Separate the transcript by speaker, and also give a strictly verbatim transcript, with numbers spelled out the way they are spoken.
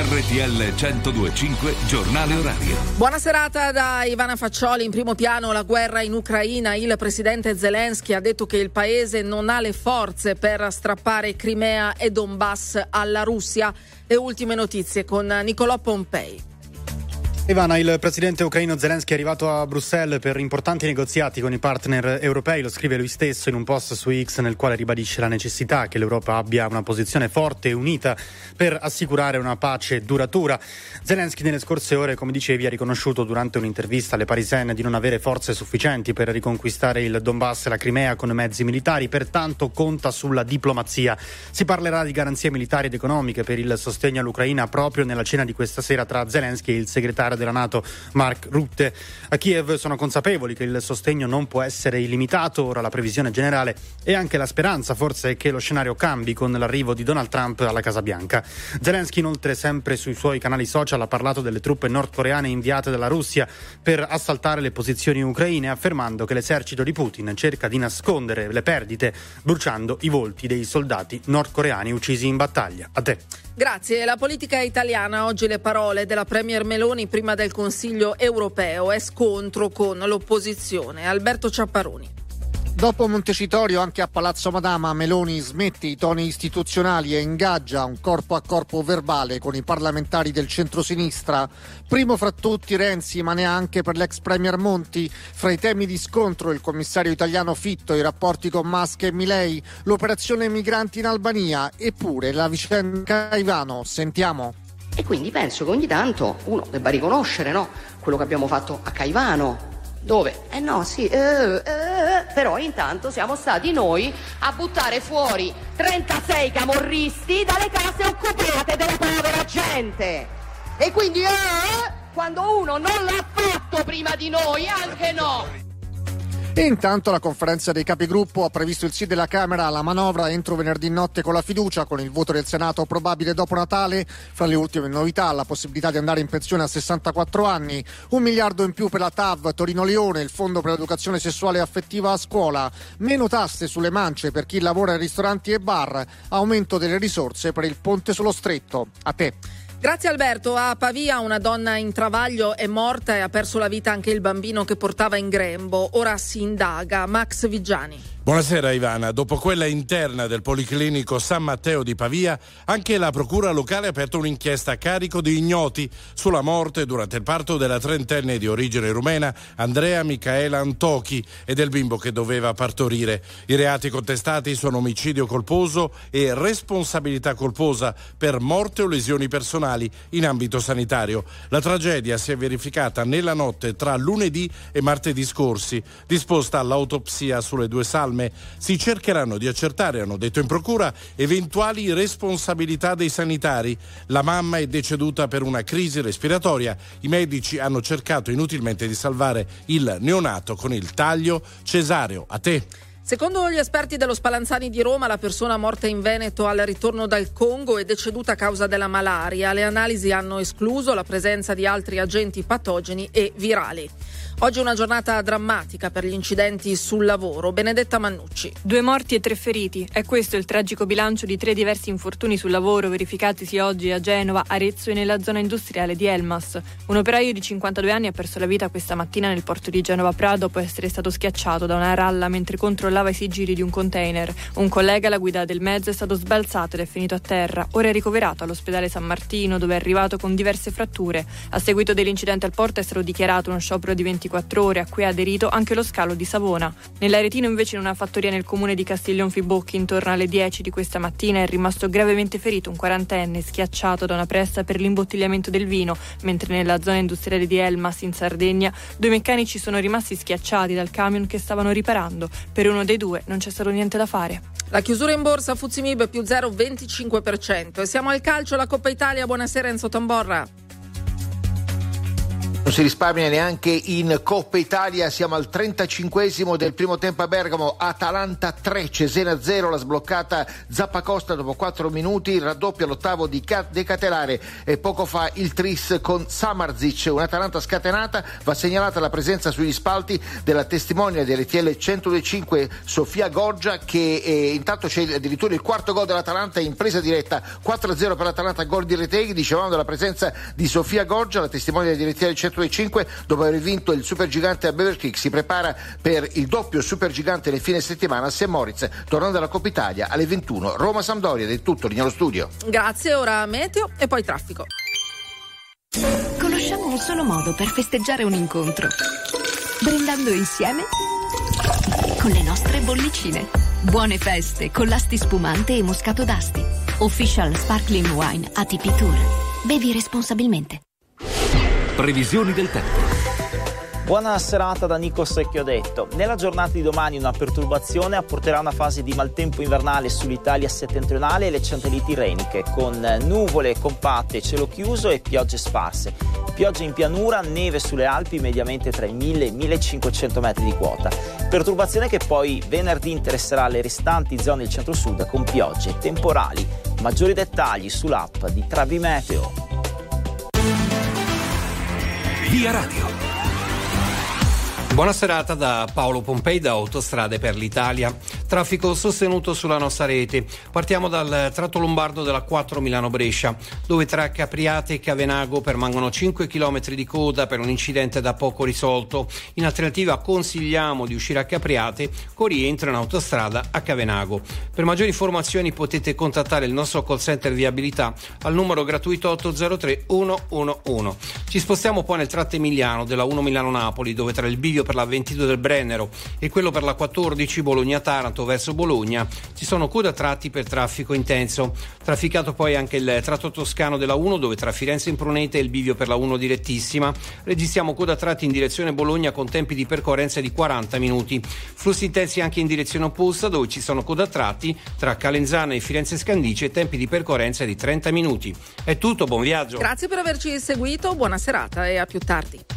Speaker 1: R T L centodue e cinque Giornale Orario.
Speaker 2: Buona serata da Ivana Faccioli. In primo piano la guerra in Ucraina. Il presidente Zelensky ha detto che il paese non ha le forze per strappare Crimea e Donbass alla Russia. Le ultime notizie con Nicolò Pompei.
Speaker 3: Ivana, il presidente ucraino Zelensky è arrivato a Bruxelles per importanti negoziati con i partner europei, lo scrive lui stesso in un post su X nel quale ribadisce la necessità che l'Europa abbia una posizione forte e unita per assicurare una pace duratura. Zelensky nelle scorse ore, come dicevi, ha riconosciuto durante un'intervista alle Parisienne di non avere forze sufficienti per riconquistare il Donbass e la Crimea con mezzi militari, pertanto conta sulla diplomazia. Si parlerà di garanzie militari ed economiche per il sostegno all'Ucraina proprio nella cena di questa sera tra Zelensky e il segretario della NATO Mark Rutte. A Kiev sono consapevoli che il sostegno non può essere illimitato. Ora la previsione generale e anche la speranza forse è che lo scenario cambi con l'arrivo di Donald Trump alla Casa Bianca. Zelensky inoltre sempre sui suoi canali social ha parlato delle truppe nordcoreane inviate dalla Russia per assaltare le posizioni ucraine, affermando che l'esercito di Putin cerca di nascondere le perdite bruciando i volti dei soldati nordcoreani uccisi in battaglia. A te.
Speaker 2: Grazie. La politica italiana, oggi le parole della Premier Meloni prima del Consiglio europeo, è scontro con l'opposizione. Alberto Ciapparoni.
Speaker 4: Dopo Montecitorio anche a Palazzo Madama Meloni smette i toni istituzionali e ingaggia un corpo a corpo verbale con i parlamentari del centrosinistra. Primo fra tutti Renzi, ma neanche per l'ex premier Monti. Fra i temi di scontro il commissario italiano Fitto, i rapporti con Musk e Milei, l'operazione migranti in Albania, eppure la vicenda Caivano. Sentiamo.
Speaker 5: E quindi penso che ogni tanto uno debba riconoscere, no, quello che abbiamo fatto a Caivano. Dove? Eh no, sì, eh, eh, però intanto siamo stati noi a buttare fuori trentasei camorristi dalle case occupate della povera gente. E quindi, eh, quando uno non l'ha fatto prima di noi, anche no.
Speaker 4: E intanto la conferenza dei capigruppo ha previsto il sì della Camera alla manovra entro venerdì notte con la fiducia, con il voto del Senato probabile dopo Natale. Fra le ultime novità la possibilità di andare in pensione a sessantaquattro anni, un miliardo in più per la T A V Torino-Lione, il fondo per l'educazione sessuale e affettiva a scuola, meno tasse sulle mance per chi lavora in ristoranti e bar, aumento delle risorse per il ponte sullo stretto. A te.
Speaker 2: Grazie Alberto. A Pavia una donna in travaglio è morta e ha perso la vita anche il bambino che portava in grembo. Ora si indaga. Max Vigiani.
Speaker 6: Buonasera Ivana. Dopo quella interna del Policlinico San Matteo di Pavia, anche la procura locale ha aperto un'inchiesta a carico di ignoti sulla morte durante il parto della trentenne di origine rumena Andrea Micaela Antochi e del bimbo che doveva partorire. I reati contestati sono omicidio colposo e responsabilità colposa per morte o lesioni personali in ambito sanitario. La tragedia si è verificata nella notte tra lunedì e martedì scorsi. Disposta l'autopsia sulle due salme, si cercheranno di accertare, hanno detto in procura, eventuali responsabilità dei sanitari. La mamma è deceduta per una crisi respiratoria. I medici hanno cercato inutilmente di salvare il neonato con il taglio cesareo. A te.
Speaker 2: Secondo gli esperti dello Spallanzani di Roma, la persona morta in Veneto al ritorno dal Congo è deceduta a causa della malaria. Le analisi hanno escluso la presenza di altri agenti patogeni e virali. Oggi è una giornata drammatica per gli incidenti sul lavoro. Benedetta Mannucci.
Speaker 7: Due morti e tre feriti. È questo il tragico bilancio di tre diversi infortuni sul lavoro verificatisi oggi a Genova, Arezzo e nella zona industriale di Elmas. Un operaio di cinquantadue anni ha perso la vita questa mattina nel porto di Genova Pra dopo essere stato schiacciato da una ralla mentre controllava i sigilli di un container. Un collega alla guida del mezzo è stato sbalzato ed è finito a terra. Ora è ricoverato all'ospedale San Martino, dove è arrivato con diverse fratture. A seguito dell'incidente al porto è stato dichiarato uno sciopero di ventiquattro ore a cui ha aderito anche lo scalo di Savona. Nell'Aretino invece, in una fattoria nel comune di Castiglion Fibocchi, intorno alle dieci di questa mattina è rimasto gravemente ferito un quarantenne schiacciato da una pressa per l'imbottigliamento del vino, mentre nella zona industriale di Elmas in Sardegna due meccanici sono rimasti schiacciati dal camion che stavano riparando. Per uno dei due non c'è stato niente da fare.
Speaker 2: La chiusura in borsa Fuzzi Mib più zero virgola venticinque per cento. E siamo al calcio, la Coppa Italia. Buonasera Enzo Tamborra.
Speaker 8: si risparmia neanche in Coppa Italia, siamo al trentacinquesimo del primo tempo a Bergamo, Atalanta tre, Cesena zero, la sbloccata Zappacosta dopo quattro minuti, il raddoppio all'ottavo di De Catelare e poco fa il tris con Samardzic, un'Atalanta scatenata, va segnalata la presenza sugli spalti della testimonia di R T L centodue e cinque Sofia Goggia che eh, intanto c'è addirittura il quarto gol dell'Atalanta in presa diretta, quattro a zero per l'Atalanta, gol di Reteghi, dicevamo della presenza di Sofia Goggia, la testimonia di R T L centodue e cinque dopo aver vinto il Supergigante a Bever Creek, si prepara per il doppio Supergigante nel fine settimana a Saint Moritz, tornando alla Coppa Italia alle ventuno. Roma-Sampdoria, ed è tutto, lì nello studio.
Speaker 2: Grazie, ora meteo e poi traffico.
Speaker 9: Conosciamo un solo modo per festeggiare un incontro: brindando insieme con le nostre bollicine. Buone feste con l'Asti spumante e Moscato d'Asti. Official Sparkling Wine A T P Tour. Bevi responsabilmente.
Speaker 1: Previsioni del tempo.
Speaker 10: Buona serata da Nico Secchiodetto. Nella giornata di domani una perturbazione apporterà una fase di maltempo invernale sull'Italia settentrionale e le centrali tirreniche, con nuvole compatte, cielo chiuso e piogge sparse. Piogge in pianura, neve sulle Alpi mediamente tra i mille e i millecinquecento metri di quota. Perturbazione che poi venerdì interesserà le restanti zone del centro-sud con piogge temporali. Maggiori dettagli sull'app di Travi Meteo.
Speaker 1: Via Radio.
Speaker 11: Buona serata da Paolo Pompei da Autostrade per l'Italia. Traffico sostenuto sulla nostra rete. Partiamo dal tratto lombardo della quattro Milano-Brescia, dove tra Capriate e Cavenago permangono cinque chilometri di coda per un incidente da poco risolto. In alternativa consigliamo di uscire a Capriate con rientro in autostrada a Cavenago. Per maggiori informazioni potete contattare il nostro call center viabilità al numero gratuito otto zero tre uno uno uno. Ci spostiamo poi nel tratto emiliano della uno Milano-Napoli, dove tra il bivio per la ventidue del Brennero e quello per la quattordici Bologna-Taranto verso Bologna ci sono code a tratti per traffico intenso. Trafficato poi anche il tratto toscano della uno, dove tra Firenze e Imprunete e il bivio per la uno direttissima registriamo code a tratti in direzione Bologna con tempi di percorrenza di quaranta minuti. Flussi intensi anche in direzione opposta, dove ci sono code a tratti tra Calenzano e Firenze Scandicci e tempi di percorrenza di trenta minuti. È tutto, buon viaggio.
Speaker 2: Grazie per averci seguito, buona serata e a più tardi.